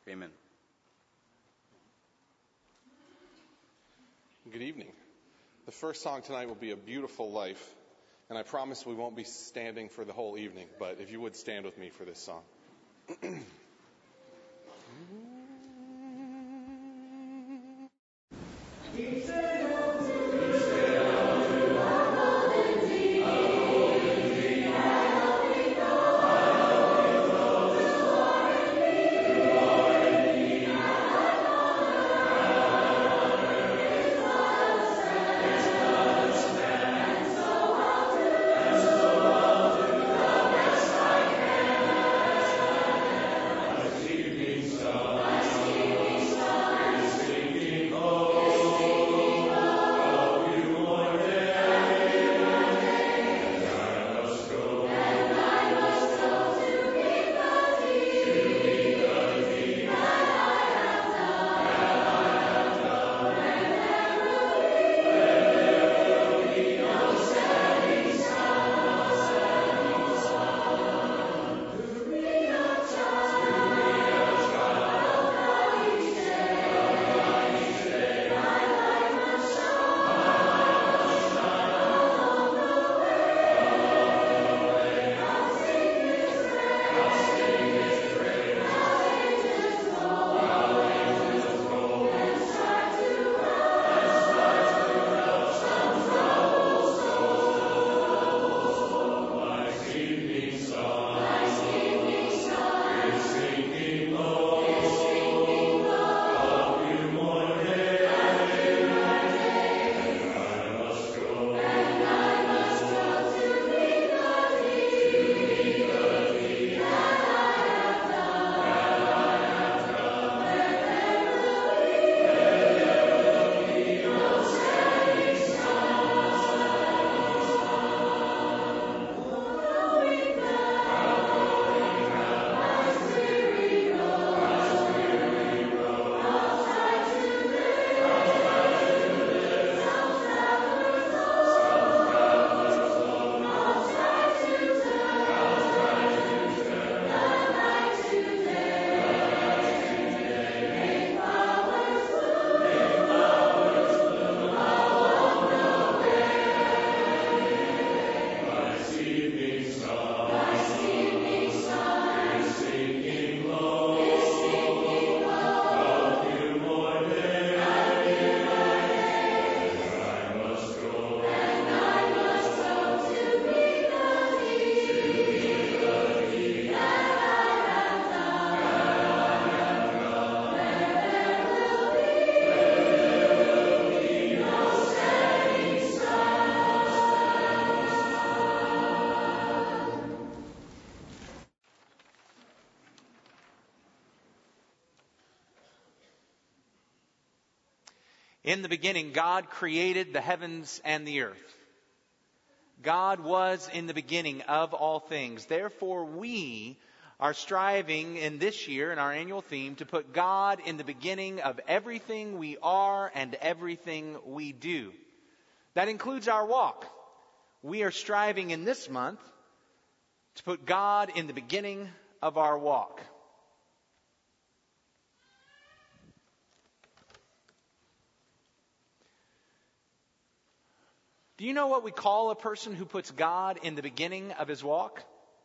Amen. Good evening. The first song tonight will be A Beautiful Life, and I promise we won't be standing for the whole evening, but if you would stand with me for this song. In the beginning, God created the heavens and the earth. God was in the beginning of all things. Therefore, we are striving in this year, in our annual theme, to put God in the beginning of everything we are and everything we do. That includes our walk. We are striving in this month to put God in the beginning of our walk. Do you know what we call a person who puts God in the beginning of his walk?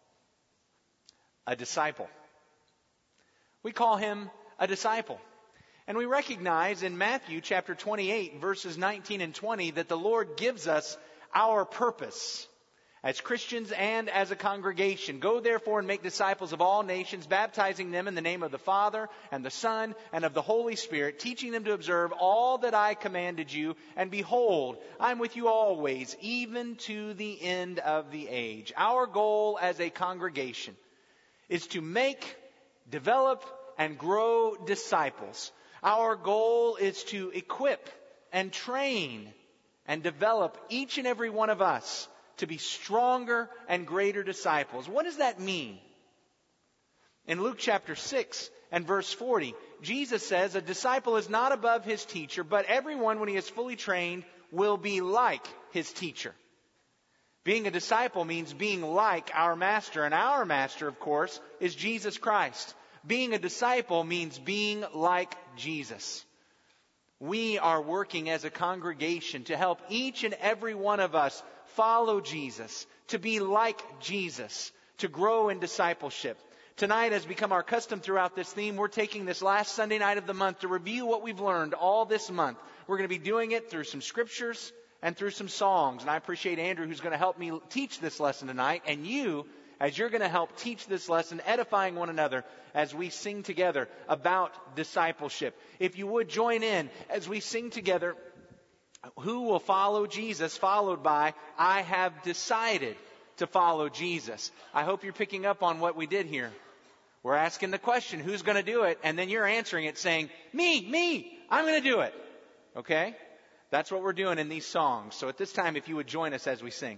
A disciple. We call him a disciple. And we recognize in Matthew chapter 28, verses 19 and 20, that the Lord gives us our purpose as Christians and as a congregation. Go therefore and make disciples of all nations, baptizing them in the name of the Father and the Son and of the Holy Spirit, teaching them to observe all that I commanded you. And behold, I'm with you always, even to the end of the age. Our goal as a congregation is to make, develop, and grow disciples. Our goal is to equip and train and develop each and every one of us to be stronger and greater disciples. What does that mean? In Luke chapter 6 and verse 40, Jesus says, a disciple is not above his teacher, but everyone, when he is fully trained, will be like his teacher. Being a disciple means being like our master, and our master, of course, is Jesus Christ. Being a disciple means being like Jesus. We are working as a congregation to help each and every one of us follow Jesus, to be like Jesus, to grow in discipleship. Tonight has become our custom throughout this theme. We're taking this last Sunday night of the month to review what we've learned all this month. We're going to be doing it through some scriptures and through some songs. And I appreciate Andrew, who's going to help me teach this lesson tonight, and you, as you're going to help teach this lesson, edifying one another as we sing together about discipleship. If you would join in as we sing together, "Who will follow Jesus?" followed by "I have decided to follow Jesus." I hope you're picking up on what we did here. We're asking the question, who's going to do it? And then you're answering it saying, me, I'm going to do it. Okay? That's what we're doing in these songs. So at this time, if you would join us as we sing.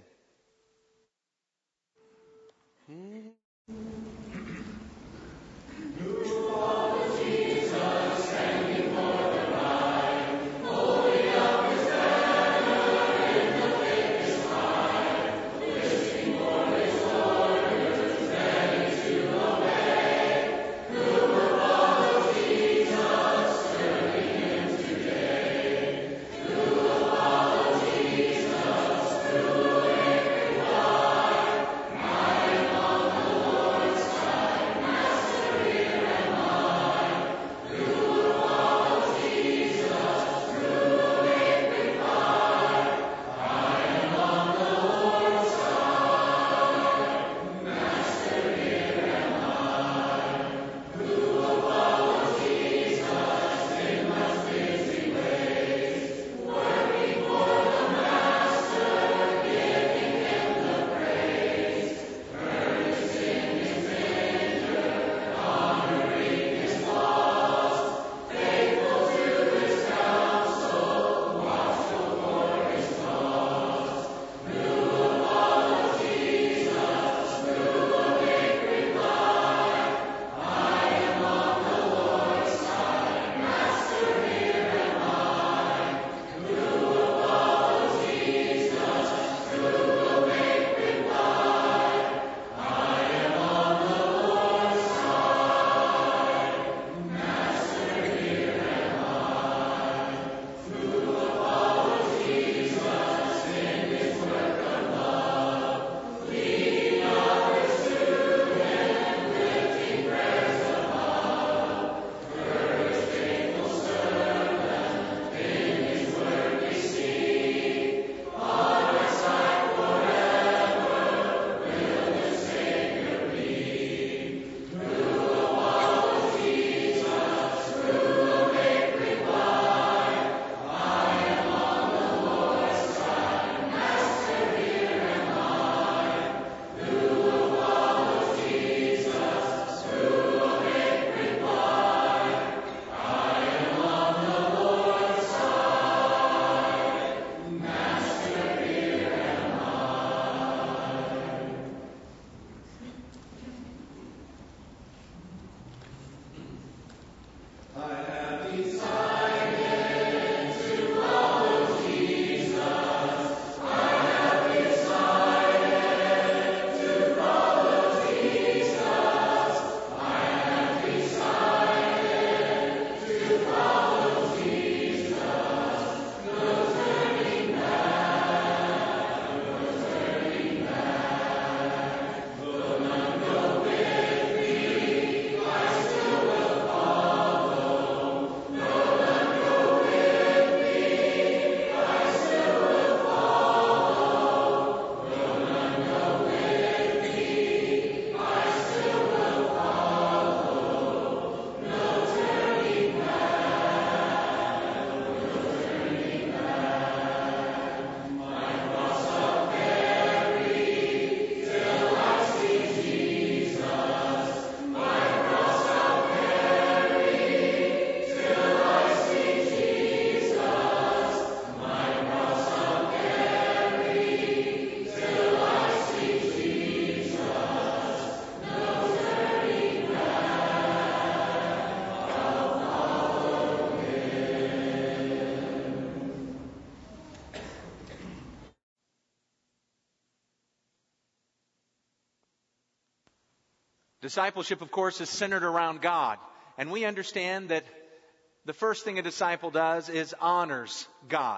Discipleship, of course, is centered around God. And we understand that the first thing a disciple does is honors God.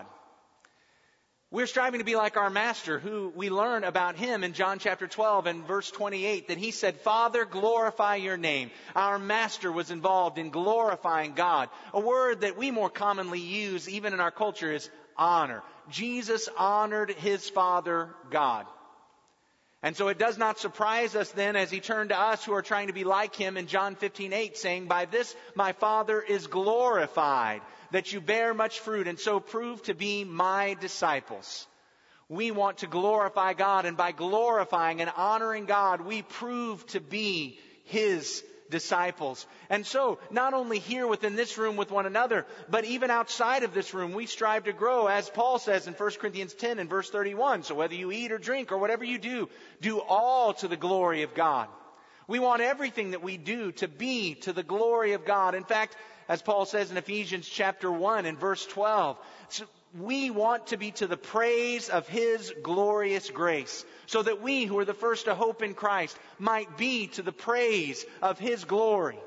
We're striving to be like our Master, who we learn about Him in John chapter 12 and verse 28, that He said, Father, glorify your name. Our Master was involved in glorifying God. A word that we more commonly use, even in our culture, is honor. Jesus honored His Father, God. And so it does not surprise us then as He turned to us who are trying to be like Him in John 15:8, saying, By this my Father is glorified, that you bear much fruit and so prove to be my disciples. We want to glorify God, and by glorifying and honoring God, we prove to be His disciples. And so, not only here within this room with one another, but even outside of this room, we strive to grow, as Paul says in 1 Corinthians 10 and verse 31. So whether you eat or drink or whatever you do all to the glory of God. We want everything that we do to be to the glory of God. In fact, as Paul says in Ephesians chapter 1 and verse 12, we want to be to the praise of His glorious grace, so that we who are the first to hope in Christ might be to the praise of His glory.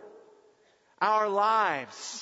Our lives,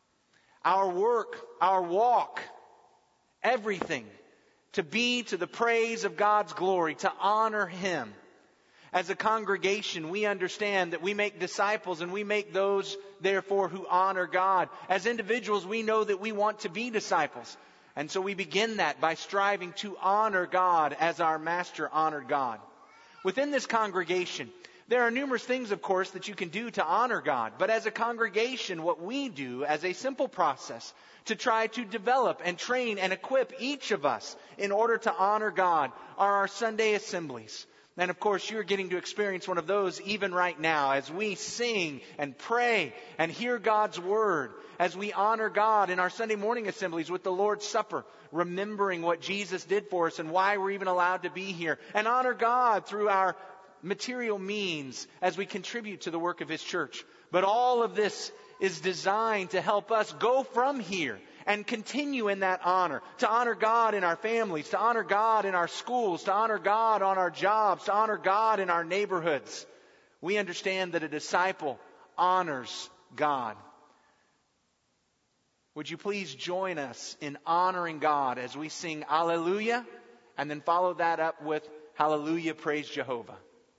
our work, our walk, everything to be to the praise of God's glory, to honor Him. As a congregation, we understand that we make disciples and we make those, therefore, who honor God. As individuals, we know that we want to be disciples. And so we begin that by striving to honor God as our Master honored God. Within this congregation, there are numerous things, of course, that you can do to honor God. But as a congregation, what we do as a simple process to try to develop and train and equip each of us in order to honor God are our Sunday assemblies. And of course, you're getting to experience one of those even right now as we sing and pray and hear God's Word, as we honor God in our Sunday morning assemblies with the Lord's Supper, remembering what Jesus did for us and why we're even allowed to be here, and honor God through our material means as we contribute to the work of His church. But all of this is designed to help us go from here and continue in that honor, to honor God in our families, to honor God in our schools, to honor God on our jobs, to honor God in our neighborhoods. We understand that a disciple honors God. Would you please join us in honoring God as we sing Alleluia, and then follow that up with Hallelujah, praise Jehovah.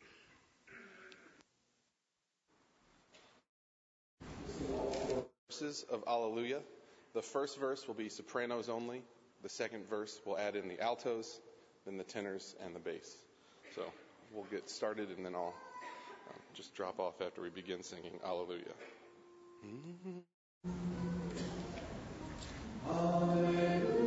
Verses of Alleluia. The first verse will be sopranos only. The second verse will add in the altos, then the tenors, and the bass. So we'll get started, and then I'll just drop off after we begin singing Alleluia. Alleluia.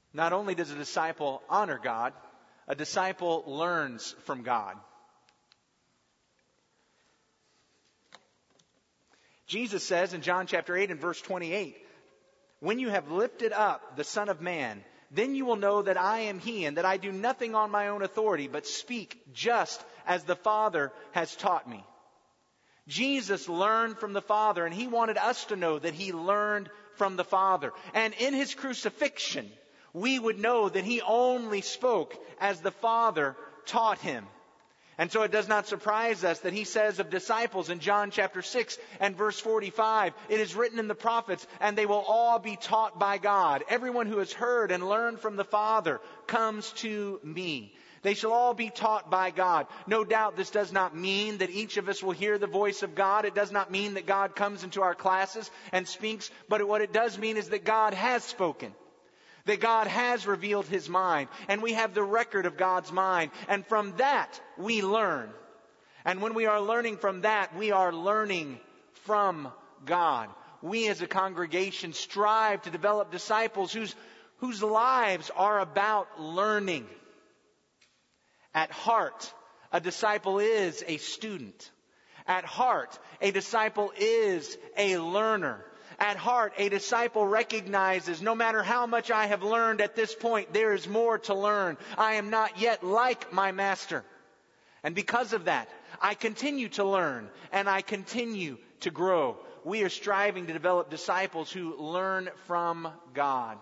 Not only does a disciple honor God, a disciple learns from God. Jesus says in John chapter 8 and verse 28, "When you have lifted up the Son of Man, then you will know that I am He, and that I do nothing on my own authority, but speak just as the Father has taught me." Jesus learned from the Father, and He wanted us to know that He learned from the Father. And in His crucifixion, we would know that He only spoke as the Father taught Him. And so it does not surprise us that He says of disciples in John chapter 6 and verse 45, "It is written in the prophets, and they will all be taught by God. Everyone who has heard and learned from the Father comes to me." They shall all be taught by God. No doubt this does not mean that each of us will hear the voice of God. It does not mean that God comes into our classes and speaks. But what it does mean is that God has spoken. That God has revealed His mind. And we have the record of God's mind. And from that, we learn. And when we are learning from that, we are learning from God. We as a congregation strive to develop disciples whose lives are about learning. At heart, a disciple is a student. At heart, a disciple is a learner. At heart, a disciple recognizes no matter how much I have learned at this point, there is more to learn. I am not yet like my master. And because of that, I continue to learn and I continue to grow. We are striving to develop disciples who learn from God.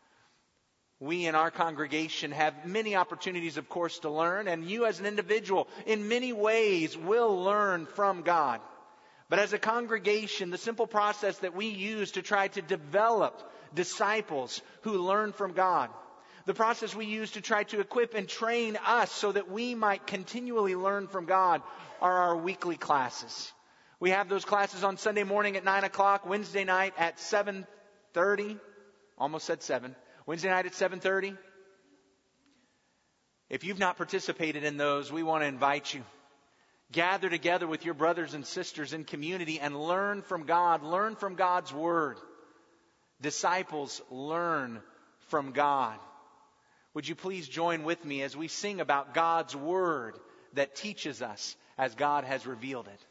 We in our congregation have many opportunities, of course, to learn. And you as an individual, in many ways, will learn from God. But as a congregation, the simple process that we use to try to develop disciples who learn from God, the process we use to try to equip and train us so that we might continually learn from God, are our weekly classes. We have those classes on Sunday morning at 9 o'clock, Wednesday night at 7:30. Almost said 7. Wednesday night at 7:30. If you've not participated in those, we want to invite you. Gather together with your brothers and sisters in community and learn from God. Learn from God's Word. Disciples learn from God. Would you please join with me as we sing about God's Word that teaches us as God has revealed it?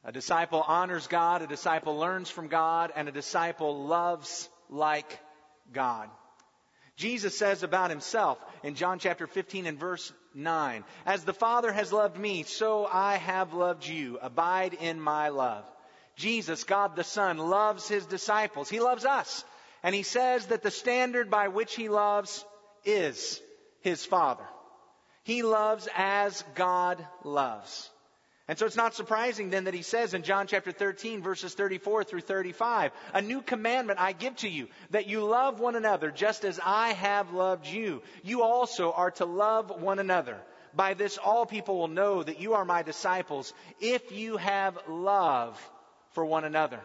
A disciple honors God, a disciple learns from God, and a disciple loves like God. Jesus says about himself in John chapter 15 and verse 9, "As the Father has loved me, so I have loved you. Abide in my love." Jesus, God the Son, loves his disciples. He loves us. And he says that the standard by which he loves is his Father. He loves as God loves. And so it's not surprising then that he says in John chapter 13, verses 34 through 35, "A new commandment I give to you, that you love one another just as I have loved you. You also are to love one another. By this all people will know that you are my disciples, if you have love for one another."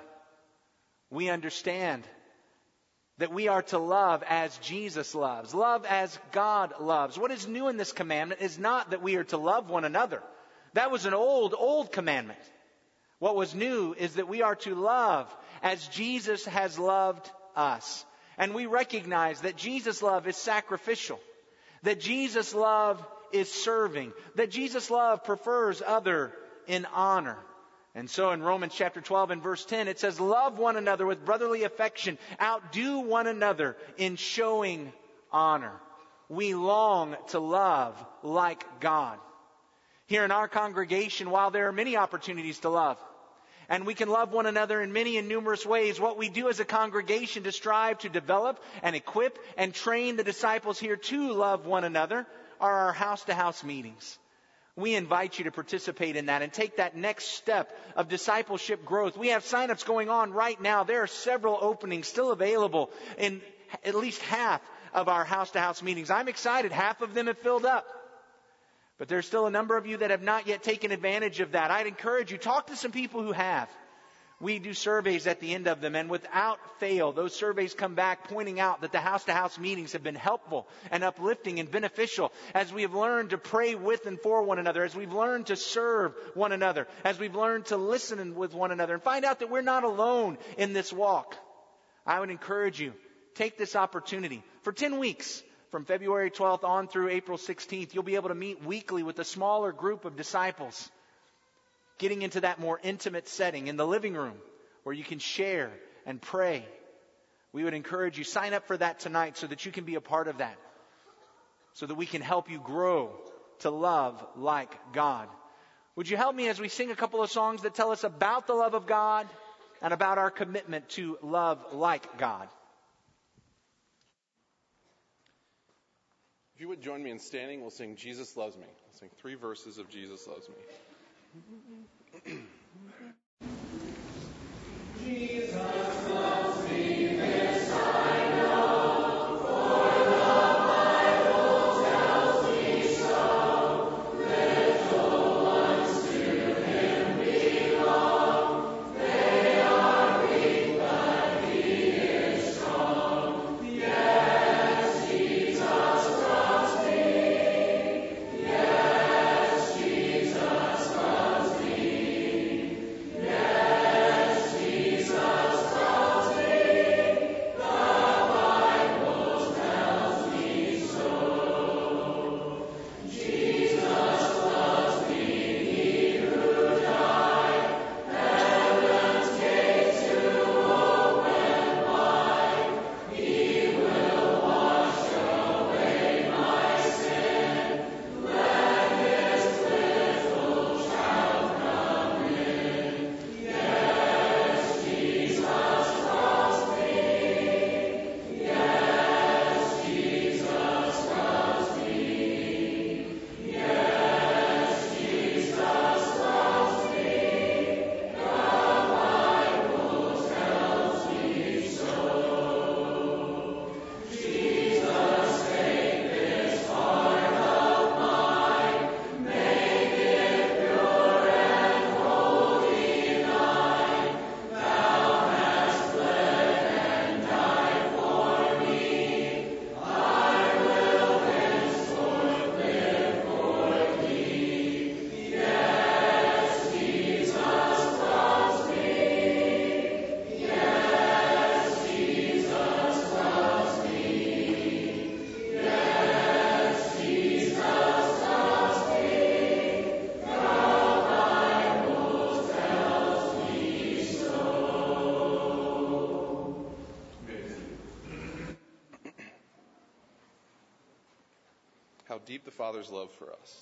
We understand that we are to love as Jesus loves, love as God loves. What is new in this commandment is not that we are to love one another. That was an old commandment. What was new is that we are to love as Jesus has loved us. And we recognize that Jesus' love is sacrificial, that Jesus' love is serving, that Jesus' love prefers other in honor. And so in Romans chapter 12 and verse 10, it says, "Love one another with brotherly affection. Outdo one another in showing honor." We long to love like God. Here in our congregation, while there are many opportunities to love, and we can love one another in many and numerous ways, what we do as a congregation to strive to develop and equip and train the disciples here to love one another are our house-to-house meetings. We invite you to participate in that and take that next step of discipleship growth. We have sign-ups going on right now. There are several openings still available in at least half of our house-to-house meetings. I'm excited. Half of them have filled up. But there's still a number of you that have not yet taken advantage of that. I'd encourage you, talk to some people who have. We do surveys at the end of them, and without fail, those surveys come back pointing out that the house-to-house meetings have been helpful and uplifting and beneficial as we have learned to pray with and for one another, as we've learned to serve one another, as we've learned to listen with one another, and find out that we're not alone in this walk. I would encourage you, take this opportunity. For 10 weeks, from February 12th on through April 16th, you'll be able to meet weekly with a smaller group of disciples, getting into that more intimate setting in the living room where you can share and pray. We would encourage you, sign up for that tonight so that you can be a part of that, so that we can help you grow to love like God. Would you help me as we sing a couple of songs that tell us about the love of God and about our commitment to love like God? If you would join me in standing, we'll sing "Jesus Loves Me." We'll sing 3 verses of "Jesus Loves Me." Jesus loves me, this I know, for the Bible tells me so. Little ones to Him belong. They are weak, but He is strong. Yes, Jesus loves me. Yes, Jesus loves me. Yes, Jesus loves me. deep the Father's love for us.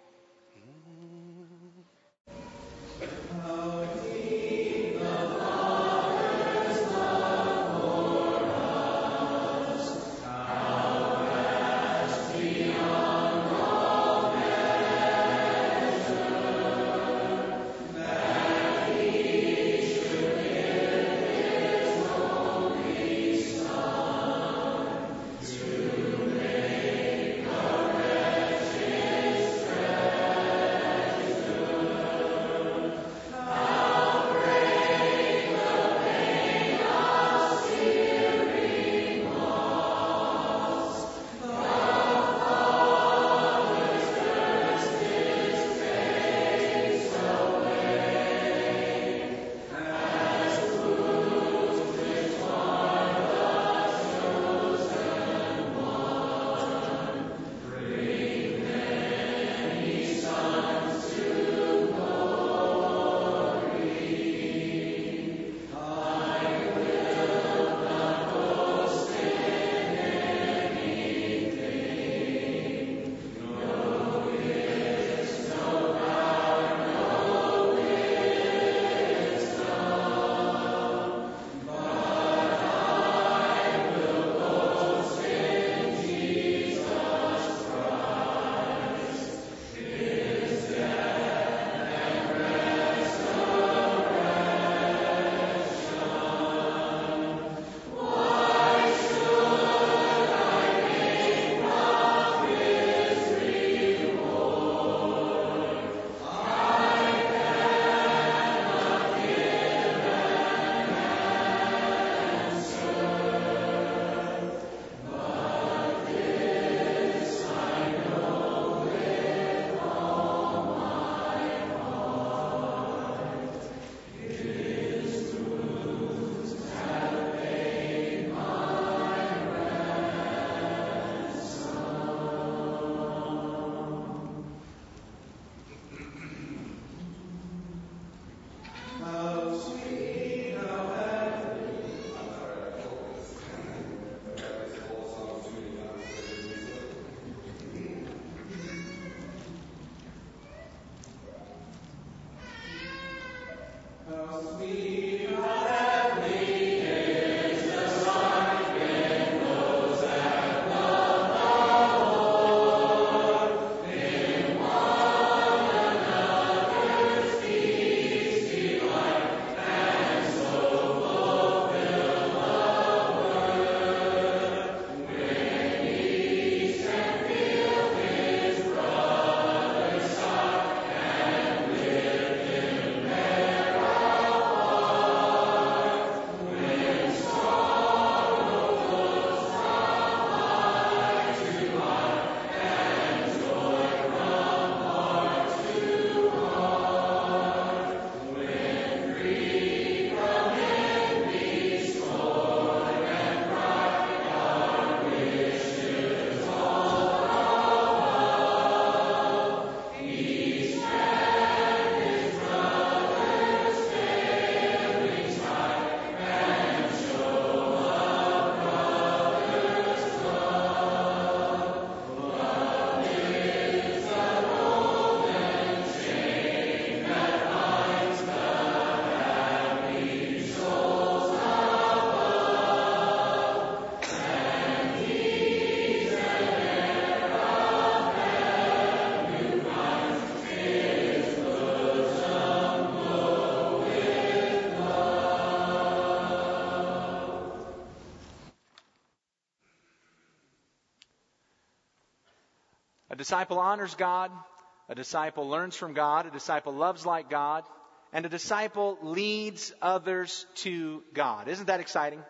A disciple honors God, a disciple learns from God, a disciple loves like God, and a disciple leads others to God. Isn't that exciting?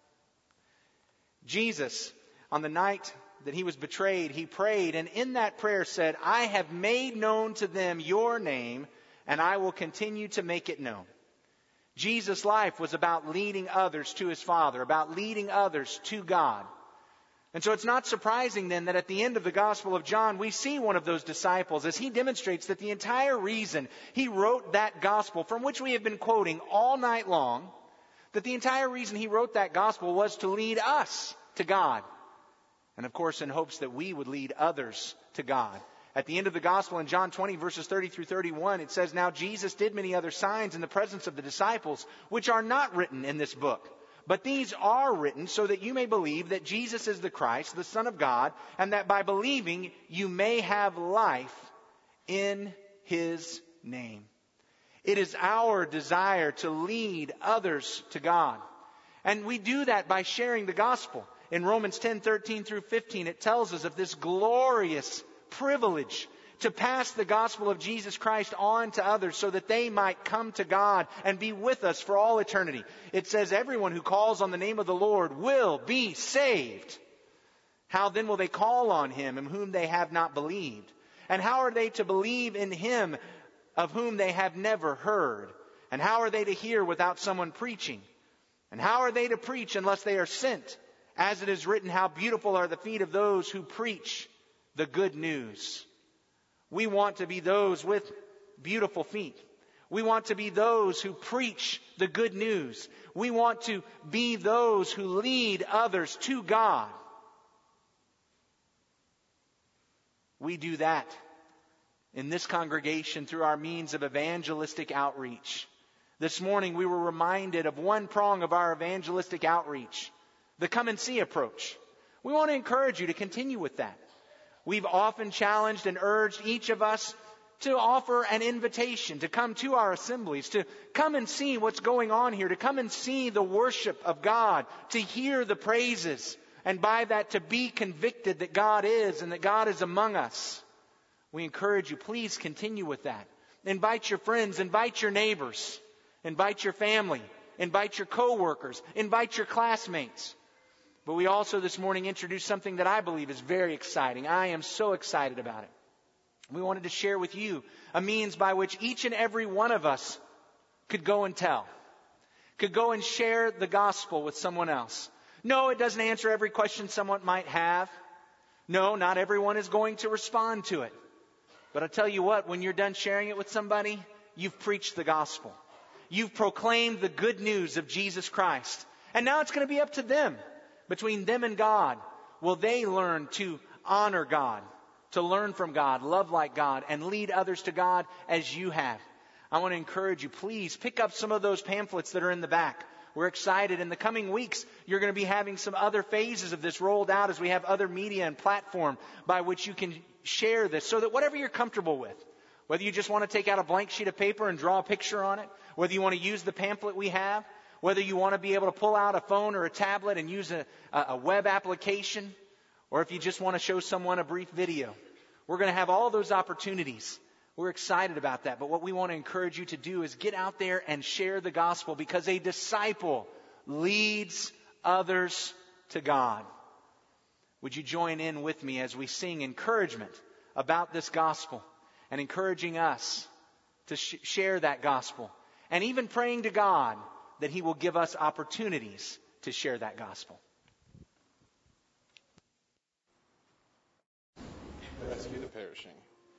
Jesus, on the night that he was betrayed, he prayed, and in that prayer said, I have made known to them your name, and I will continue to make it known. Jesus' life was about leading others to his Father, about leading others to God. And so it's not surprising then that at the end of the Gospel of John, we see one of those disciples as he demonstrates that the entire reason he wrote that Gospel, from which we have been quoting all night long, that the entire reason he wrote that Gospel was to lead us to God. And of course, in hopes that we would lead others to God. At the end of the gospel in John 20, verses 30 through 31, it says, "Now Jesus did many other signs in the presence of the disciples, which are not written in this book. But these are written so that you may believe that Jesus is the Christ, the Son of God, and that by believing you may have life in His name." It is our desire to lead others to God. And we do that by sharing the gospel. In Romans 10:13 through 15, it tells us of this glorious privilege to pass the gospel of Jesus Christ on to others so that they might come to God and be with us for all eternity. It says, "Everyone who calls on the name of the Lord will be saved. How then will they call on Him in whom they have not believed? And how are they to believe in Him of whom they have never heard? And how are they to hear without someone preaching? And how are they to preach unless they are sent? As it is written, how beautiful are the feet of those who preach the good news." We want to be those with beautiful feet. We want to be those who preach the good news. We want to be those who lead others to God. We do that in this congregation through our means of evangelistic outreach. This morning we were reminded of one prong of our evangelistic outreach, the come and see approach. We want to encourage you to continue with that. We've often challenged and urged each of us to offer an invitation to come to our assemblies, to come and see what's going on here, to come and see the worship of God, to hear the praises, and by that to be convicted that God is and that God is among us. We encourage you, please continue with that. Invite your friends, invite your neighbors, invite your family, invite your co-workers, invite your classmates. But we also this morning introduced something that I believe is very exciting. I am so excited about it. We wanted to share with you a means by which each and every one of us could go and tell, could go and share the gospel with someone else. No, it doesn't answer every question someone might have. No, not everyone is going to respond to it. But I'll tell you what, when you're done sharing it with somebody, you've preached the gospel. You've proclaimed the good news of Jesus Christ. And now it's going to be up to them. Between them and God, will they learn to honor God, to learn from God, love like God, and lead others to God as you have. I want to encourage you, please pick up some of those pamphlets that are in the back. We're excited. In the coming weeks, you're going to be having some other phases of this rolled out as we have other media and platform by which you can share this so that whatever you're comfortable with, whether you just want to take out a blank sheet of paper and draw a picture on it, whether you want to use the pamphlet we have, whether you want to be able to pull out a phone or a tablet and use a web application, or if you just want to show someone a brief video. We're going to have all those opportunities. We're excited about that. But what we want to encourage you to do is get out there and share the gospel, because a disciple leads others to God. Would you join in with me as we sing encouragement about this gospel and encouraging us to share that gospel, and even praying to God that He will give us opportunities to share that gospel. Rescue the perishing.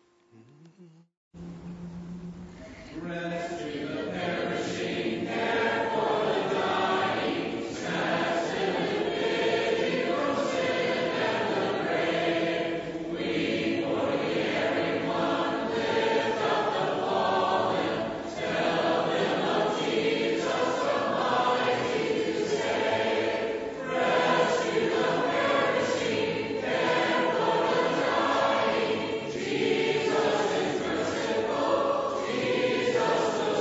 Rescue the perishing, care for the dying, snatch them to pity from sin and the grave. Weep for the erring one, lift up the fallen, tell them of Jesus the mighty to save. Rescue the perishing, care for the dying, Jesus is merciful, Jesus the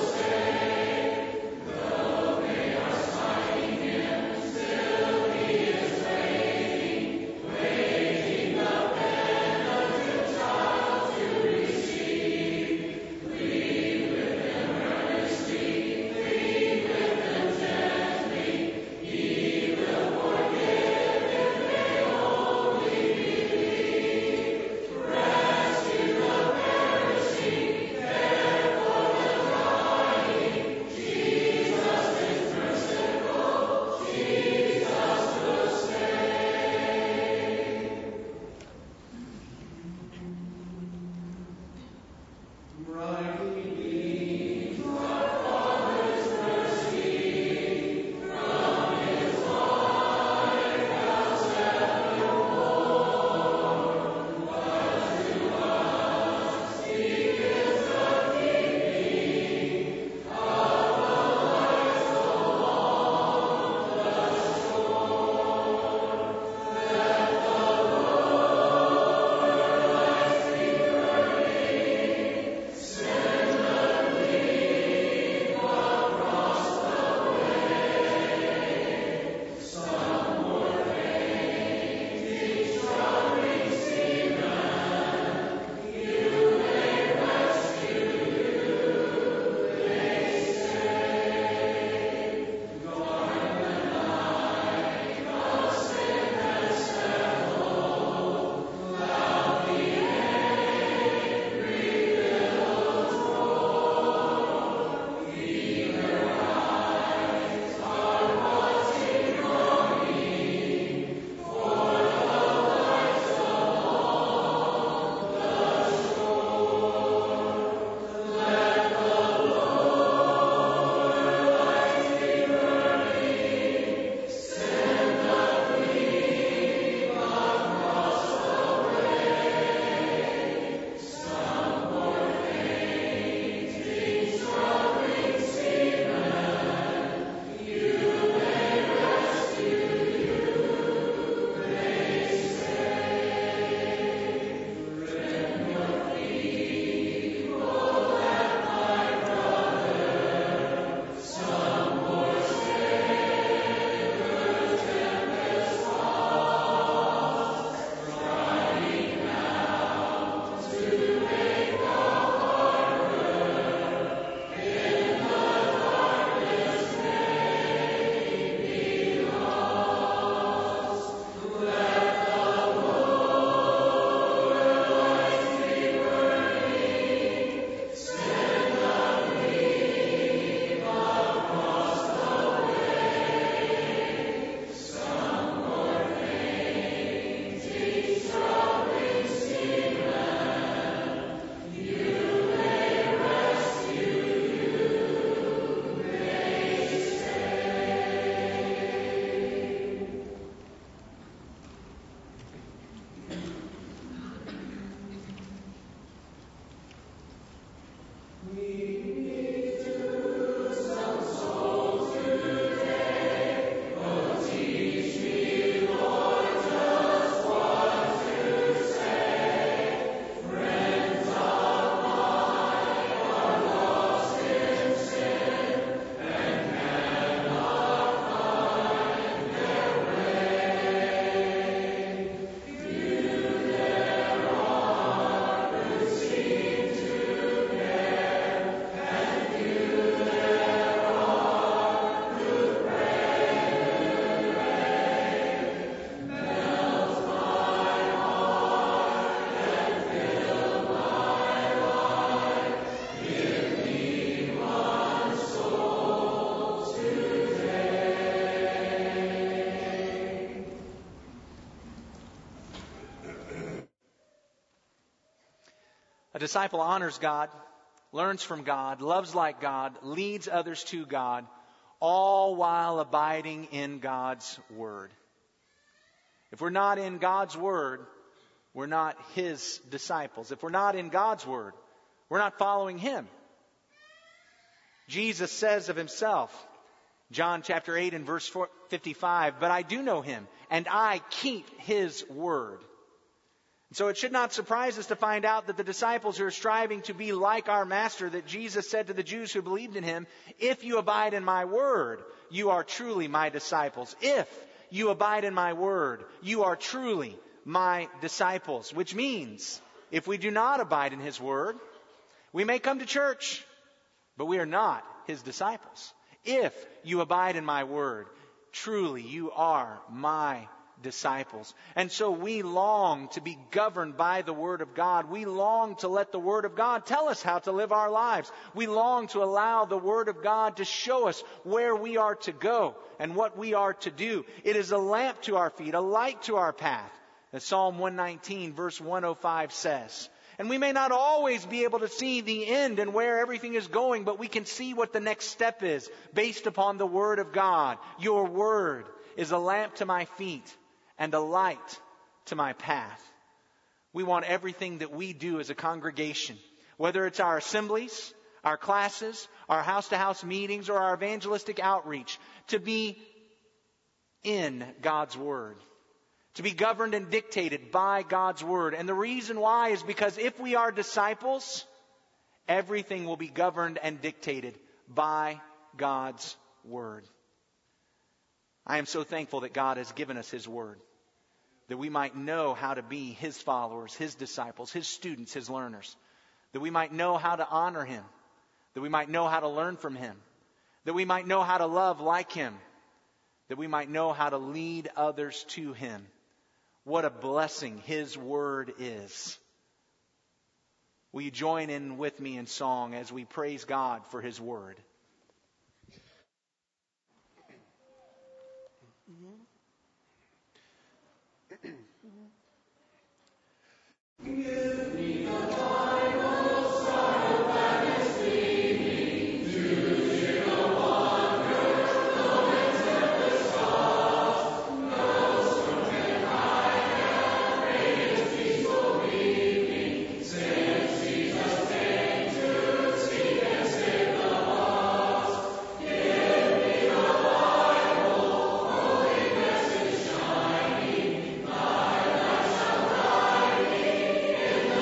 A disciple honors God, learns from God, loves like God, leads others to God, all while abiding in God's Word. If we're not in God's Word, we're not His disciples. If we're not in God's Word, we're not following Him. Jesus says of Himself, John chapter 8 and verse 55, "But I do know Him, and I keep His Word." So it should not surprise us to find out that the disciples who are striving to be like our Master, that Jesus said to the Jews who believed in Him, "If you abide in my word, you are truly my disciples." If you abide in my word, you are truly my disciples. Which means, if we do not abide in His word, we may come to church, but we are not His disciples. If you abide in my word, truly you are my disciples. And so we long to be governed by the Word of God. We long to let the Word of God tell us how to live our lives. We long to allow the Word of God to show us where we are to go and what we are to do. It is a lamp to our feet, a light to our path, as Psalm 119 verse 105 says. And we may not always be able to see the end and where everything is going, but we can see what the next step is based upon the Word of God. Your Word is a lamp to my feet and a light to my path. We want everything that we do as a congregation, whether it's our assemblies, our classes, our house-to-house meetings, or our evangelistic outreach, to be in God's Word, to be governed and dictated by God's Word. And the reason why is because if we are disciples, everything will be governed and dictated by God's Word. I am so thankful that God has given us His Word, that we might know how to be His followers, His disciples, His students, His learners, that we might know how to honor Him, that we might know how to learn from Him, that we might know how to love like Him, that we might know how to lead others to Him. What a blessing His Word is. Will you join in with me in song as we praise God for His Word? Shining, thy light shall guide me.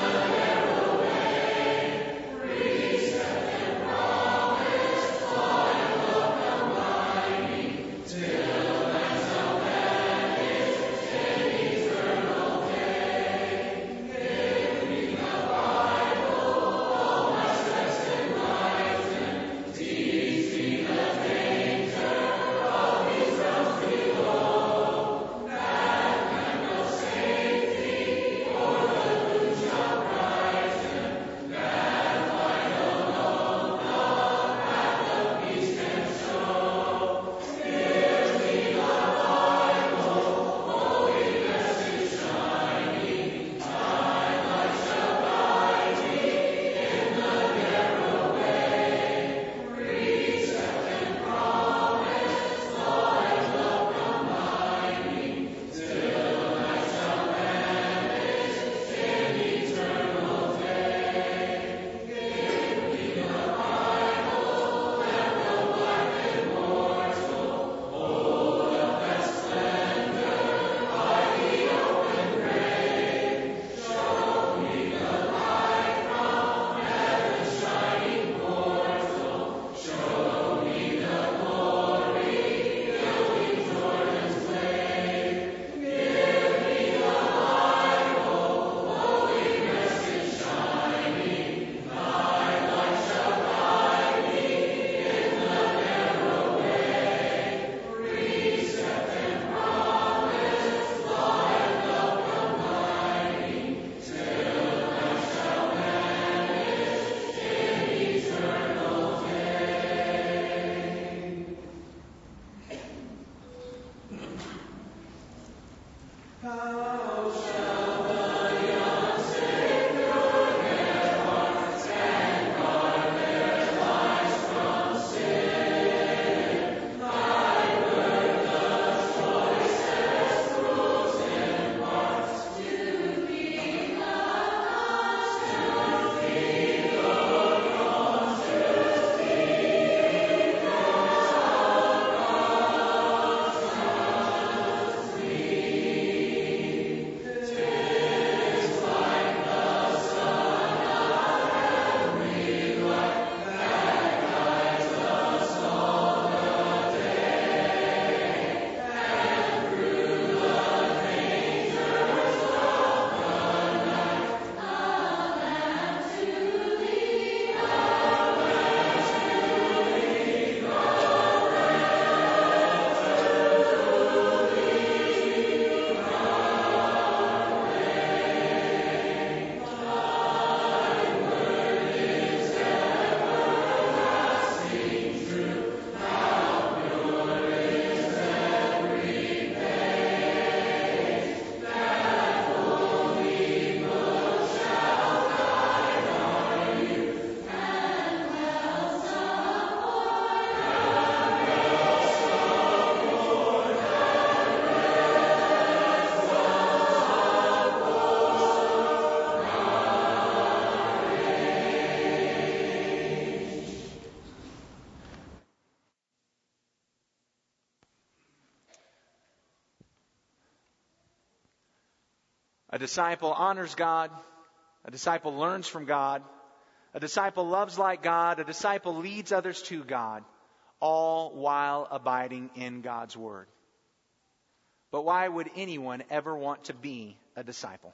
A disciple honors God. A disciple learns from God. A disciple loves like God. A disciple leads others to God, all while abiding in God's Word. But why would anyone ever want to be a disciple?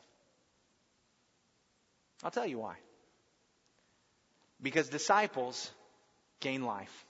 I'll tell you why. Because disciples gain life.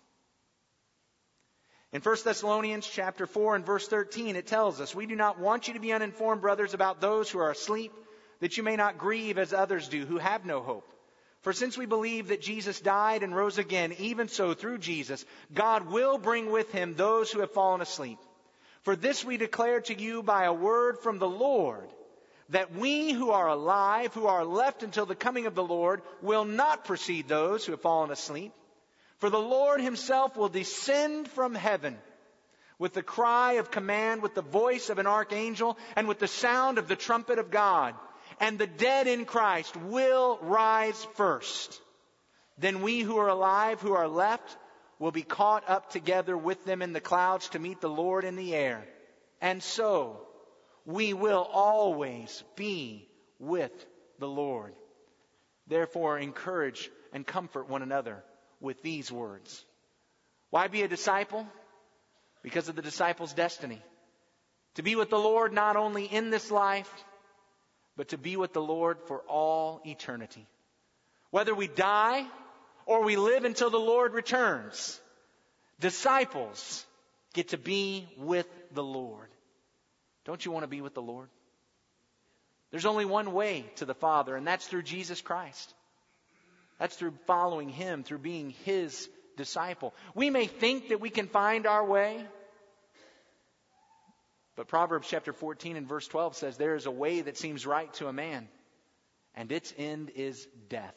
In 1 Thessalonians chapter 4 and verse 13, it tells us, "We do not want you to be uninformed, brothers, about those who are asleep, that you may not grieve as others do, who have no hope. For since we believe that Jesus died and rose again, even so through Jesus, God will bring with him those who have fallen asleep. For this we declare to you by a word from the Lord, that we who are alive, who are left until the coming of the Lord, will not precede those who have fallen asleep. For the Lord himself will descend from heaven with the cry of command, with the voice of an archangel, and with the sound of the trumpet of God. And the dead in Christ will rise first. Then we who are alive, who are left, will be caught up together with them in the clouds to meet the Lord in the air. And so we will always be with the Lord. Therefore, encourage and comfort one another with these words." Why be a disciple? Because of the disciple's destiny. To be with the Lord not only in this life, but to be with the Lord for all eternity. Whether we die or we live until the Lord returns, disciples get to be with the Lord. Don't you want to be with the Lord? There's only one way to the Father, and that's through Jesus Christ. That's through following Him, through being His disciple. We may think that we can find our way, but Proverbs chapter 14 and verse 12 says, "There is a way that seems right to a man, and its end is death."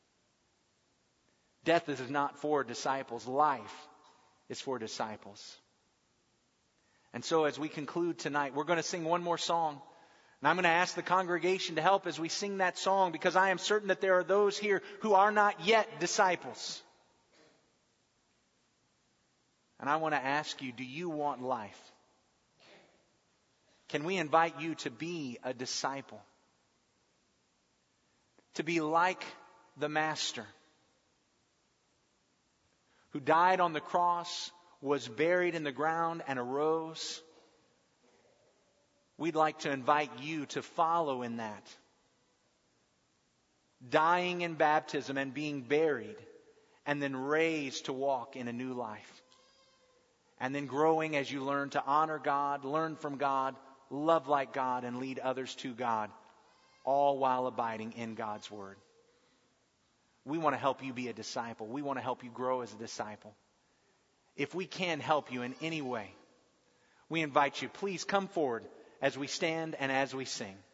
Death is not for disciples. Life is for disciples. And so as we conclude tonight, we're going to sing one more song. And I'm going to ask the congregation to help as we sing that song, because I am certain that there are those here who are not yet disciples. And I want to ask you, do you want life? Can we invite you to be a disciple? To be like the Master, who died on the cross, was buried in the ground, and arose. We'd like to invite you to follow in that. Dying in baptism and being buried, and then raised to walk in a new life. And then growing as you learn to honor God, learn from God, love like God, and lead others to God, all while abiding in God's Word. We want to help you be a disciple. We want to help you grow as a disciple. If we can help you in any way, we invite you, please come forward as we stand and as we sing.